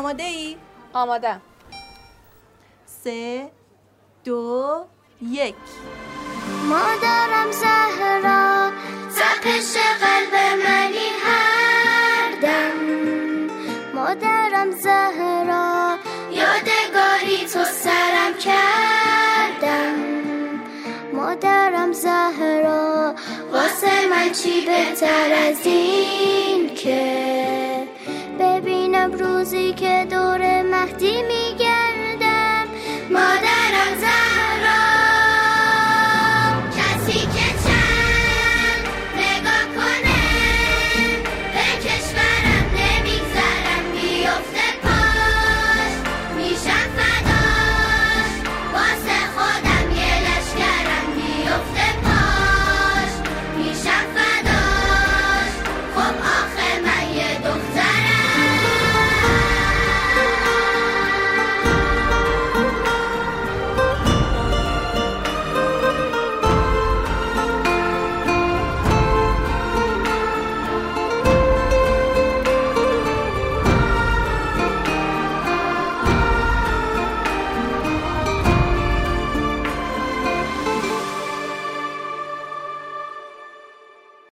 آماده ای؟ آمادم. 3 2 1. مادرم زهرا تپش قلب منی هر دم، مادرم زهرا یادگاری تو سرم کردم، مادرم زهرا واسه من چی بهتر از این که ببینم روزی که دور مهدی می